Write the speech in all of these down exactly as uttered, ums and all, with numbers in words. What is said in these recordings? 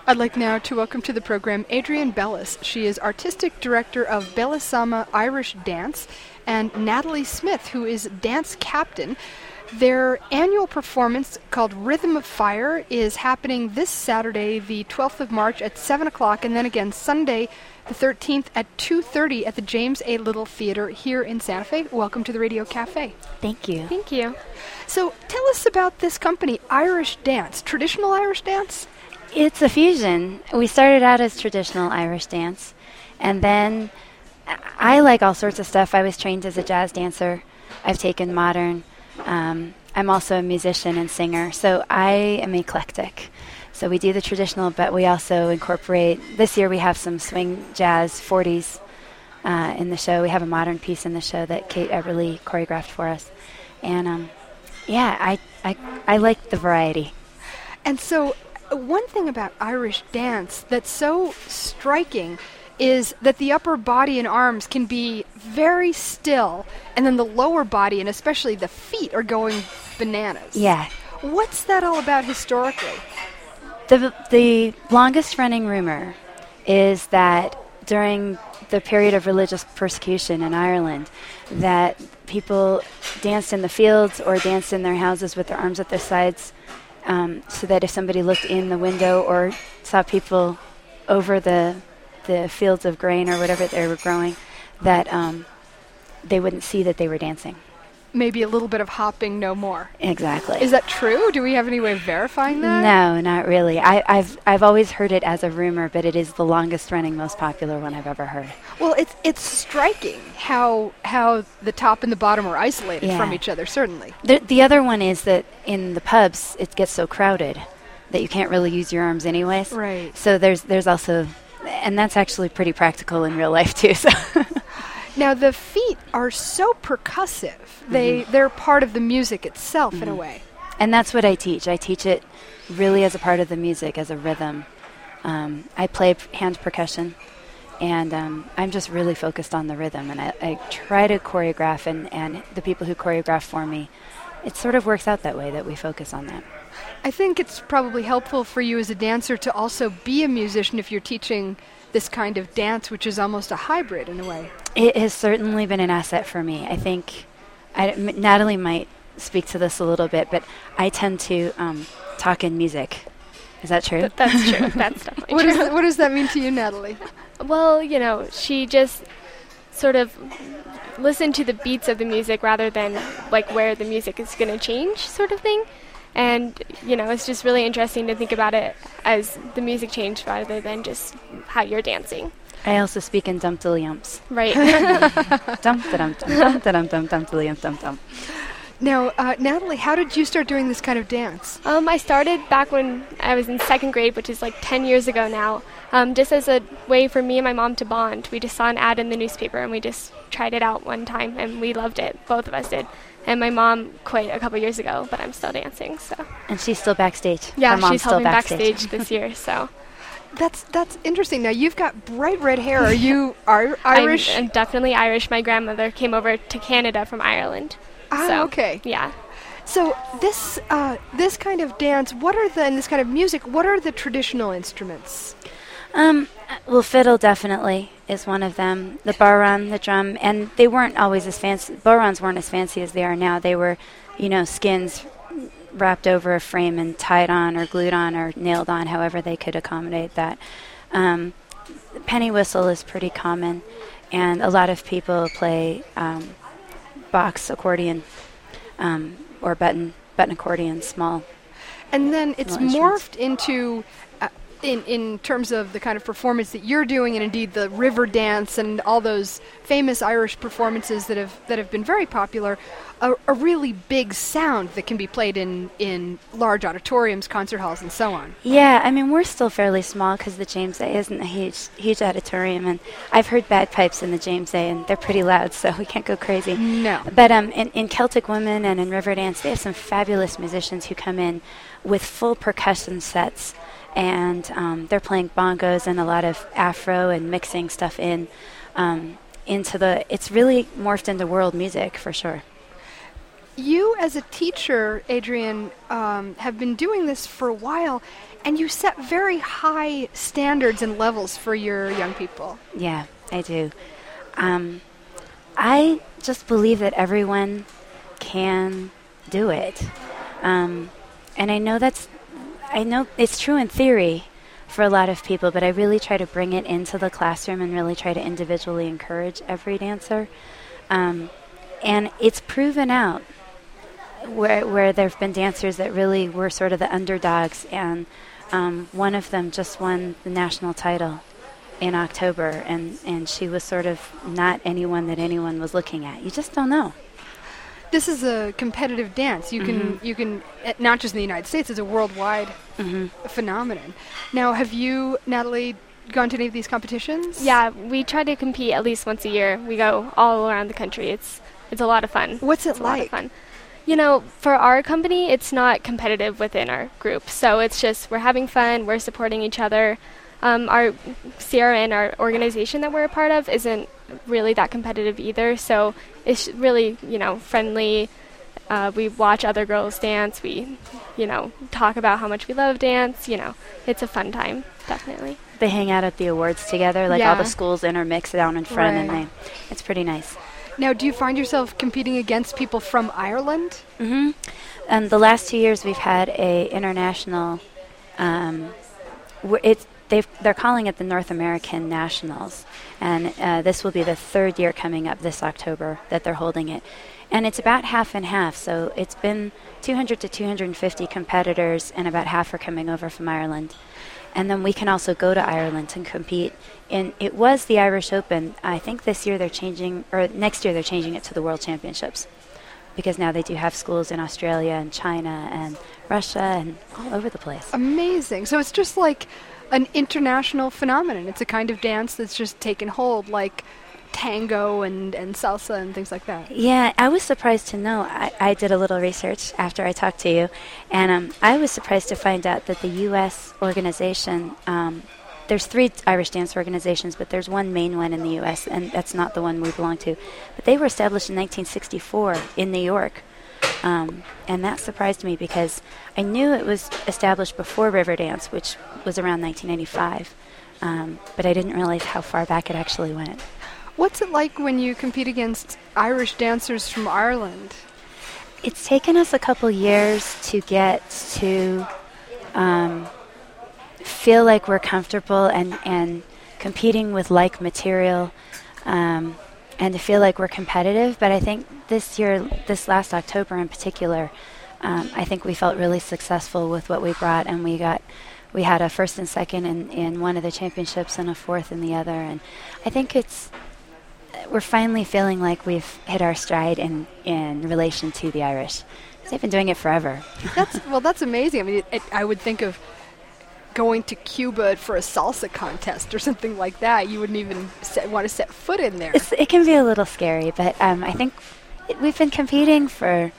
I'd like now to welcome to the program Adrienne Bellis. She is Artistic Director of Bellisama Irish Dance, and Natalie Smith, who is Dance Captain. Their annual performance, called Rhythm of Fire, is happening this Saturday, the twelfth of March at seven o'clock, and then again Sunday, the thirteenth at two thirty at the James A. Little Theater here in Santa Fe. Welcome to the Radio Cafe. Thank you. Thank you. So tell us about this company, Irish Dance. Traditional Irish dance? It's a fusion. We started out as traditional Irish dance, and then I like all sorts of stuff. I was trained as a jazz dancer. I've taken modern. Um, I'm also a musician and singer, so I am eclectic. So we do the traditional, but we also incorporate, this year we have some swing jazz forties uh, in the show. We have a modern piece in the show that Kate Everly choreographed for us. And um, yeah, I, I, I like the variety. And so uh, one thing about Irish dance that's so striking is that the upper body and arms can be very still, and then the lower body, and especially the feet, are going bananas. Yeah. What's that all about historically? The the longest running rumor is that during the period of religious persecution in Ireland, that people danced in the fields or danced in their houses with their arms at their sides, um, so that if somebody looked in the window or saw people over the the fields of grain or whatever they were growing, that um, they wouldn't see that they were dancing. Maybe a little bit of hopping, no more. Exactly. Is that true? Do we have any way of verifying that? No, not really. I, I've I've always heard it as a rumor, but it is the longest running, most popular one I've ever heard. Well, it's it's striking how how the top and the bottom are isolated Yeah. from each other, certainly. The, the other one is that in the pubs, it gets so crowded that you can't really use your arms anyways. Right. So there's there's also, and that's actually pretty practical in real life too. So. Now, the feet are so percussive. They, Mm-hmm. they're part of the music itself, Mm-hmm. in a way. And that's what I teach. I teach it really as a part of the music, as a rhythm. Um, I play p- hand percussion, and um, I'm just really focused on the rhythm. And I, I try to choreograph, and, and the people who choreograph for me, it sort of works out that way, that we focus on that. I think it's probably helpful for you as a dancer to also be a musician if you're teaching this kind of dance, which is almost a hybrid in a way. It has certainly been an asset for me. I think I, M- Natalie might speak to this a little bit, but I tend to um, talk in music. Is that true? Th- that's true. That's definitely What, true. is, what does that mean to you, Natalie? Well, you know, she just sort of listened to the beats of the music rather than like where the music is going to change, sort of thing. And, you know, it's just really interesting to think about it as the music changed rather than just how you're dancing. I also speak in dum-dum-yumps. Right. Dum-da-dum-dum, dum-da-dum-dum, dum-da-dum-dum. Now, uh, Natalie, how did you start doing this kind of dance? Um, I started back when I was in second grade, which is like ten years ago now, um, just as a way for me and my mom to bond. We just saw an ad in the newspaper, and we just tried it out one time, and we loved it. Both of us did. And my mom quit a couple years ago, but I'm still dancing. So And she's still backstage. yeah, Her mom's she's still helping backstage. backstage this year. So That's that's interesting. Now, you've got bright red hair. Are you Ir- Irish? I'm, I'm definitely Irish. My grandmother came over to Canada from Ireland. ah, so, okay. Yeah. So this uh, this kind of dance, what are the, and this kind of music, what are the traditional instruments? Um, well, fiddle definitely is one of them. The baran, the drum, and they weren't always as fancy. Barans weren't as fancy as they are now. They were, you know, skins wrapped over a frame and tied on or glued on or nailed on, however they could accommodate that. Um, penny whistle is pretty common, and a lot of people play um, box accordion um, or button button accordion, small. And then it's Small instruments. morphed into, uh, in in terms of the kind of performance that you're doing, and indeed the river dance and all those famous Irish performances that have that have been very popular, a, a really big sound that can be played in, in large auditoriums, concert halls, and so on. Yeah, I mean, we're still fairly small because the James A isn't a huge, huge auditorium, and I've heard bagpipes in the James A, and they're pretty loud, so we can't go crazy. No. But um, in, in Celtic Women and in Riverdance, they have some fabulous musicians who come in with full percussion sets, and um, they're playing bongos and a lot of Afro and mixing stuff in um, into the. It's really morphed into world music for sure. You, as a teacher, Adrian, um, have been doing this for a while, and you set very high standards and levels for your young people. Yeah, I do. Um, I just believe that everyone can do it. Um, and I know that's, I know it's true in theory for a lot of people, but I really try to bring it into the classroom and really try to individually encourage every dancer. Um, and it's proven out where where there have been dancers that really were sort of the underdogs, and um, one of them just won the national title in October, and, and she was sort of not anyone that anyone was looking at. You just don't know. This is a competitive dance. You Mm-hmm. can, you can, uh, not just in the United States, it's a worldwide Mm-hmm. phenomenon. Now, have you, Natalie, gone to any of these competitions? Yeah, we try to compete at least once a year. We go all around the country. It's it's a lot of fun. What's it It's a lot of like? fun. You know, for our company, it's not competitive within our group. So it's just we're having fun, we're supporting each other. Um, our C R N, our organization that we're a part of, isn't really that competitive either. So it's really, you know, friendly. Uh, we watch other girls dance. We, you know, talk about how much we love dance. You know, it's a fun time, definitely. They hang out at the awards together, like all Yeah. the schools intermix down in front, and Right. they, it's pretty nice. Now, do you find yourself competing against people from Ireland? Mm-hmm. Um, the last two years, we've had a international. Um, w- it's they've they're calling it the North American Nationals, and uh, this will be the third year coming up this October that they're holding it, and it's about half and half. So it's been two hundred to two hundred fifty competitors, and about half are coming over from Ireland. And then we can also go to Ireland and compete. And it was the Irish Open. I think this year they're changing, or next year they're changing it to the World Championships, because now they do have schools in Australia and China and Russia and all over the place. Amazing. So it's just like an international phenomenon. It's a kind of dance that's just taken hold, like tango and, and salsa and things like that. Yeah, I was surprised to know. I, I did a little research after I talked to you, and um, I was surprised to find out that the U S organization, um, there's three Irish dance organizations, but there's one main one in the U S, and that's not the one we belong to. But they were established in nineteen sixty-four in New York, um, and that surprised me because I knew it was established before Riverdance, which was around nineteen ninety-five, um, but I didn't realize how far back it actually went. What's it like when you compete against Irish dancers from Ireland? It's taken us a couple years to get to um, feel like we're comfortable and, and competing with like material, um, and to feel like we're competitive. But I think this year, this last October in particular, um, I think we felt really successful with what we brought, and we got we had a first and second in, in one of the championships and a fourth in the other. And I think it's we're finally feeling like we've hit our stride in, in relation to the Irish. 'Cause they've been doing it forever. That's well, that's amazing. I mean, it, it, I would think of going to Cuba for a salsa contest or something like that. You wouldn't even set, want to set foot in there. It's, it can be a little scary, but um, I think it, we've been competing for...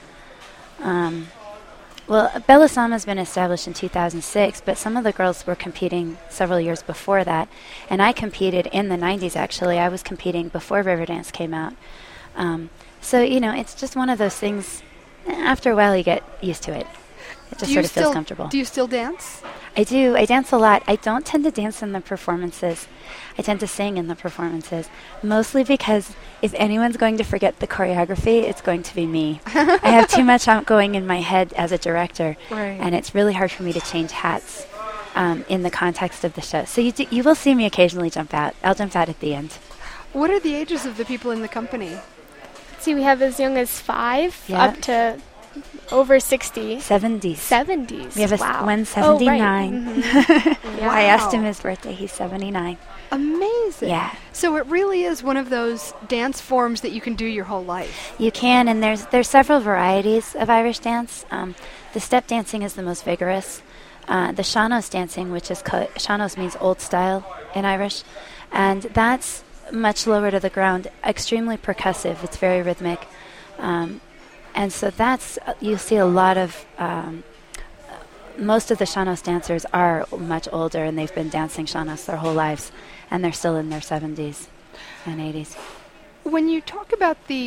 Um, well, Belisama has been established in two thousand six, but some of the girls were competing several years before that. And I competed in the nineties, actually. I was competing before Riverdance came out. Um, so, you know, it's just one of those things. After a while, you get used to it. It just Do you sort of feels still- comfortable. Do you still dance? I do. I dance a lot. I don't tend to dance in the performances. I tend to sing in the performances, mostly because if anyone's going to forget the choreography, it's going to be me. I have too much outgoing in my head as a director, Right. and it's really hard for me to change hats um, in the context of the show. So you do, you will see me occasionally jump out. I'll jump out at the end. What are the ages of the people in the company? See, we have as young as five Yeah. up to over sixty. seventies. seventies. We have a s- wow. one Oh, seventy-nine. right. Mhm. Yeah. I asked him Wow. his birthday. He's seventy-nine. Amazing. Yeah. So it really is one of those dance forms that you can do your whole life. You can, and there's there's several varieties of Irish dance. Um, the step dancing is the most vigorous. Uh, the Sean-Nós dancing, which is co- Sean-Nós means old style in Irish, and that's much lower to the ground, extremely percussive. It's very rhythmic, um, and so that's uh, you see a lot of. Um, most of the Sean-Nós dancers are much older, and they've been dancing Sean-Nós their whole lives, and they're still in their seventies and eighties. When you talk about the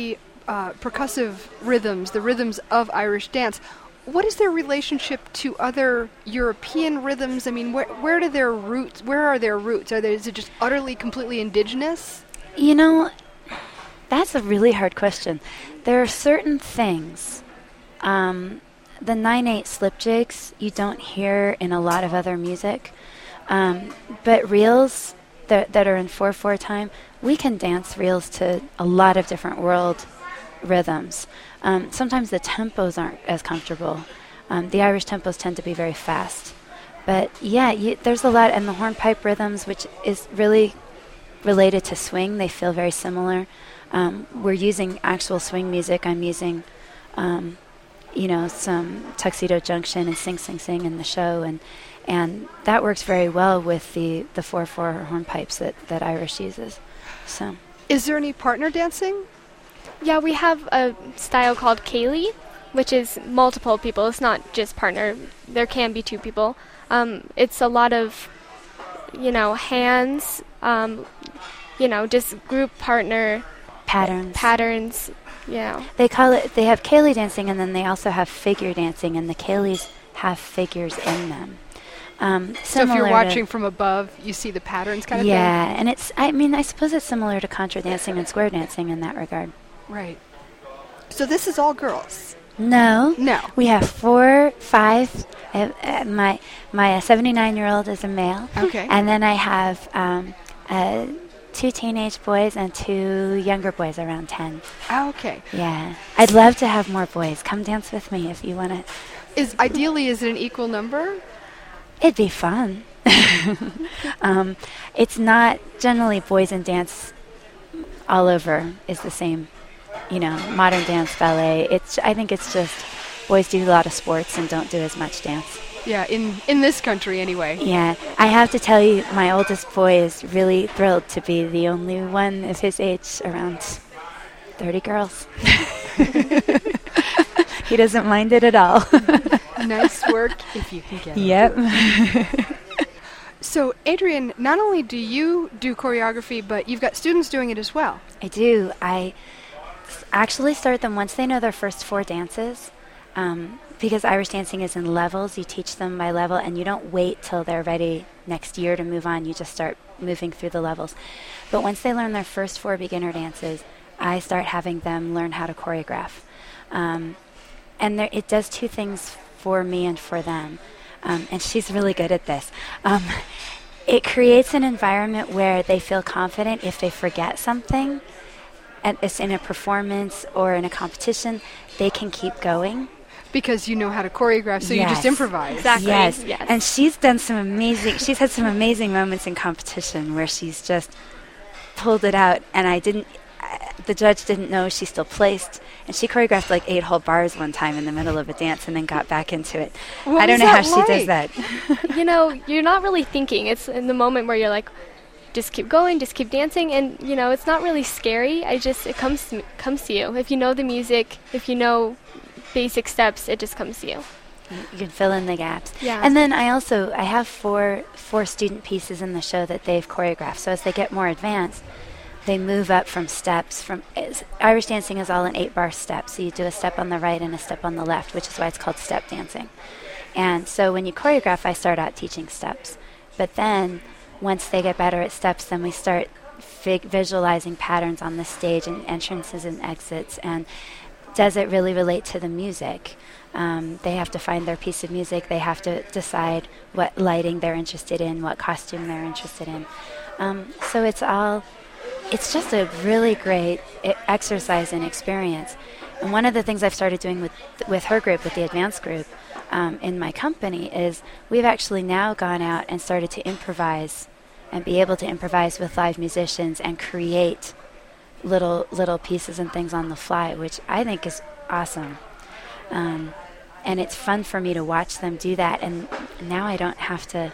uh, percussive rhythms, the rhythms of Irish dance. What is their relationship to other European rhythms? I mean, where where do their roots? Where are their roots? Are they, is it just utterly, completely indigenous? You know, that's a really hard question. There are certain things. Um, the nine eight slip jigs you don't hear in a lot of other music, um, but reels that that are in four four time, we can dance reels to a lot of different world rhythms. Um, sometimes the tempos aren't as comfortable. Um, the Irish tempos tend to be very fast. But yeah, you, there's a lot, and the hornpipe rhythms, which is really related to swing, they feel very similar. Um, we're using actual swing music. I'm using, um, you know, some Tuxedo Junction and Sing Sing Sing in the show, and and that works very well with the the four four hornpipes that, that Irish uses. So, is there any partner dancing? Yeah, we have a style called Ceilidh, which is multiple people. It's not just partner. There can be two people. Um, it's a lot of, you know, hands, um, you know, just group partner patterns. Patterns, you know. They call it, they have Ceilidh dancing, and then they also have figure dancing, and the Ceilidhs have figures in them. Um, so if you're watching from above, you see the patterns kind of yeah, thing? Yeah, and it's, I mean, I suppose it's similar to contra dancing and square dancing in that regard. Right. So this is all girls? No. No. We have four, five. Uh, uh, my my seventy-nine-year-old is a male. Okay. And then I have um, uh, two teenage boys and two younger boys around ten. Oh, okay. Yeah. I'd love to have more boys. Come dance with me if you want to. Is ideally, is it an equal number? It'd be fun. um, it's not generally boys in dance all over is the same. You know, modern dance, ballet. It's. I think it's just boys do a lot of sports and don't do as much dance. Yeah, in in this country anyway. Yeah, I have to tell you, my oldest boy is really thrilled to be the only one of his age around thirty girls. He doesn't mind it at all. Nice work if you can get it. Yep. So, Adrienne, not only do you do choreography, but you've got students doing it as well. I do. I actually start them once they know their first four dances. Um, because Irish dancing is in levels, you teach them by level, and you don't wait till they're ready next year to move on. You just start moving through the levels. But once they learn their first four beginner dances, I start having them learn how to choreograph. Um, and there, it does two things for me and for them. Um, and she's really good at this. Um, it creates an environment where they feel confident if they forget something, and it's in a performance or in a competition, they can keep going. Because you know how to choreograph, so yes. you just improvise. Exactly. Yes. yes. And she's done some amazing, she's had some amazing moments in competition where she's just pulled it out, and I didn't, uh, the judge didn't know she still placed, and she choreographed like eight whole bars one time in the middle of a dance and then got back into it. What I don't was know how that she does like? that. You know, you're not really thinking. It's in the moment where you're like, just keep going, just keep dancing, and you know, it's not really scary. I just, it comes to, comes to you. If you know the music, if you know basic steps, it just comes to you. You can fill in the gaps. Yeah. And then I also, I have four four student pieces in the show that they've choreographed. So as they get more advanced, they move up from steps. From Irish dancing is all in eight-bar steps. So you do a step on the right and a step on the left, which is why it's called step dancing. And so when you choreograph, I start out teaching steps. But then once they get better at steps, then we start fig- visualizing patterns on the stage and entrances and exits. And does it really relate to the music? Um, they have to find their piece of music. They have to decide what lighting they're interested in, what costume they're interested in. Um, so it's all, it's just a really great I- exercise and experience. And one of the things I've started doing with with her group, with the advanced group, um, in my company, is we've actually now gone out and started to improvise and be able to improvise with live musicians and create little little pieces and things on the fly, which I think is awesome. Um, and it's fun for me to watch them do that. And now I don't have to,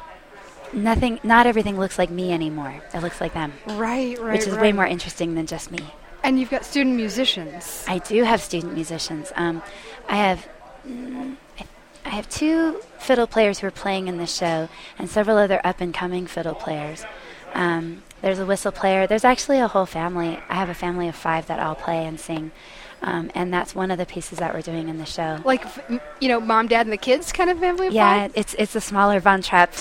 nothing, not everything looks like me anymore. It looks like them. Right, right, Which is right. way more interesting than just me. And you've got student musicians. I do have student musicians. Um, I have mm, I, I have two fiddle players who are playing in the show and several other up-and-coming fiddle players. Um, there's a whistle player. There's actually a whole family. I have a family of five that all play and sing. Um, and that's one of the pieces that we're doing in the show. Like, f- you know, mom, dad, and the kids kind of family of Yeah, five? it's it's a smaller Von Trapp.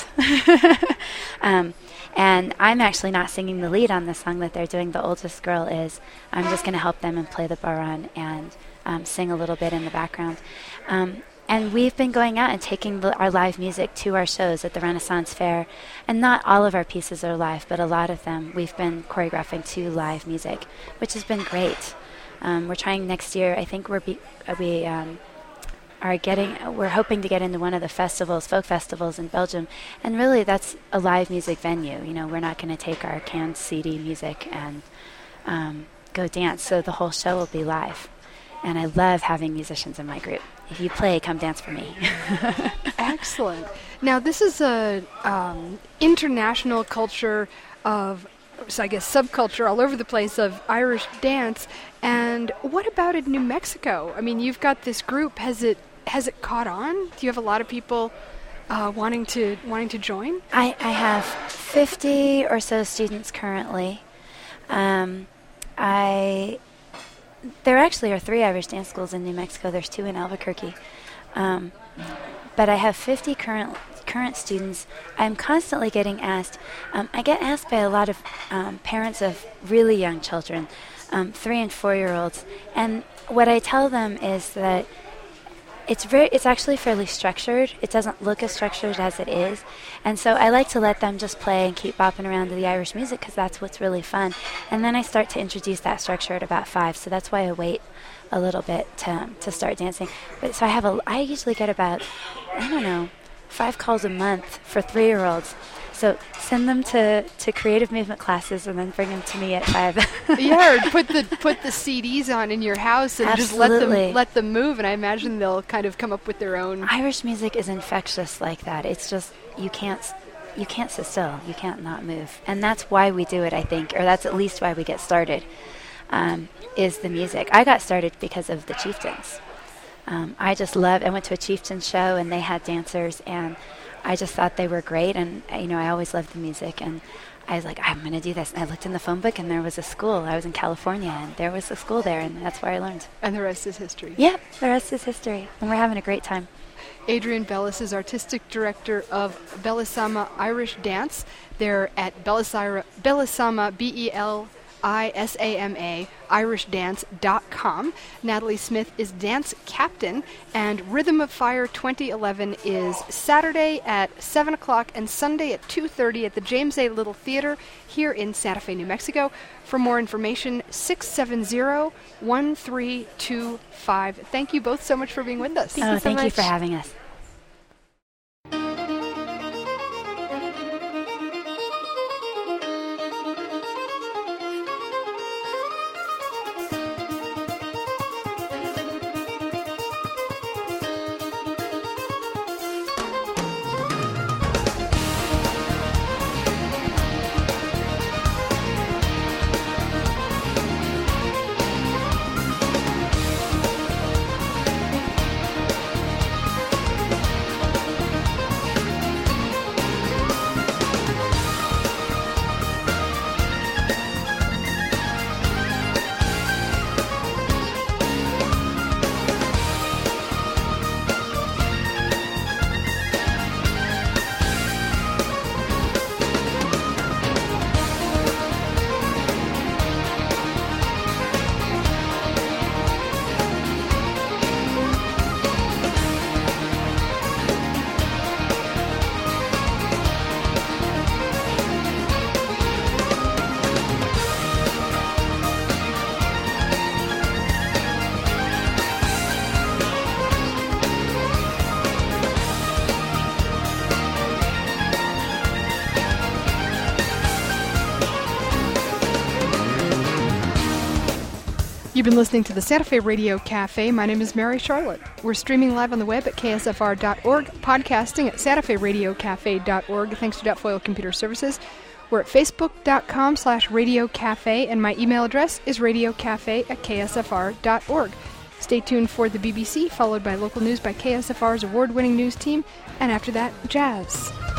um, and I'm actually not singing the lead on the song that they're doing. The oldest girl is. I'm just going to help them and play the baron and um, sing a little bit in the background. Um, and we've been going out and taking the, our live music to our shows at the Renaissance Fair. And not all of our pieces are live, but a lot of them we've been choreographing to live music, which has been great. Um, we're trying next year. I think we're be, uh, we um, are getting. We're hoping to get into one of the festivals, folk festivals in Belgium, and really that's a live music venue. You know, we're not going to take our canned C D music and um, go dance. So the whole show will be live, and I love having musicians in my group. If you play, come dance for me. Excellent. Now this is a um, international culture of. So I guess subculture all over the place of Irish dance. And what about in New Mexico? I mean, you've got this group. Has it has it caught on? Do you have a lot of people uh, wanting to wanting to join? I, I have fifty or so students currently. Um, I there actually are three Irish dance schools in New Mexico. There's two in Albuquerque. Um, but I have fifty current current students. I'm constantly getting asked. Um, I get asked by a lot of um, parents of really young children, um, three and four year olds, and what I tell them is that it's very, it's actually fairly structured. It doesn't look as structured as it is, and so I like to let them just play and keep bopping around to the Irish music because that's what's really fun. And then I start to introduce that structure at about five. So that's why I wait a little bit to to start dancing. But so I have a, I usually get about, I don't know, five calls a month for three-year-olds. So send them to, to creative movement classes and then bring them to me at five. Yeah, or put the put the C Ds on in your house and Absolutely. just let them let them move. And I imagine they'll kind of come up with their own. Irish music is infectious like that. It's just you can't you can't sit still. You can't not move, and that's why we do it. I think, or that's at least why we get started. Um, is the music. I got started because of the Chieftains. Um, I just loved, I went to a Chieftains show and they had dancers and I just thought they were great, and you know, I always loved the music, and I was like, I'm going to do this. And I looked in the phone book and there was a school. I was in California and there was a school there, and that's where I learned. And the rest is history. Yep, the rest is history. And we're having a great time. Adrienne Bellis is artistic director of Belisama Irish Dance. They're at Belisama, Belisama, B E L I S A M A, irish dance dot com. Natalie Smith is dance captain, and Rhythm of Fire twenty eleven is Saturday at seven o'clock and Sunday at two thirty at the James A. Little Theater here in Santa Fe, New Mexico. For more information, six seven zero, one three two five. Thank you both so much for being with us. Thank oh, you so thank much. you for having us. You've been listening to the Santa Fe Radio Cafe. My name is Mary Charlotte. We're streaming live on the web at K S F R dot org, podcasting at santa fe radio cafe dot org, thanks to Foil Computer Services. We're at facebook dot com slash radio cafe, and my email address is radiocafe at k s f r dot org. Stay tuned for the B B C, followed by local news by K S F R's award-winning news team, and after that, jazz.